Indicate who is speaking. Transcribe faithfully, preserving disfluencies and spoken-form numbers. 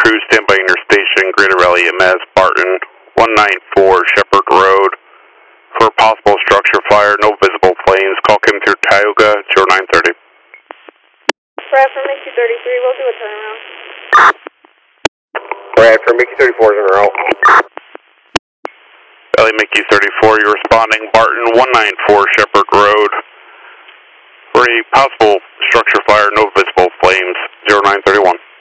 Speaker 1: crew stand by in your station, Greater Rally M S, Barton, one nine four Shepherd Road. For possible structure fire, no visible flames, call Kim through Tioga, zero nine thirty.
Speaker 2: Brad for Mickey thirty-three, we'll do a turnaround.
Speaker 3: Brad for Mickey thirty-four is in a row.
Speaker 1: Ellie Mickey thirty-four, you're responding, Barton, one nine four Shepherd Road. For a possible structure fire, no visible flames, zero nine thirty-one.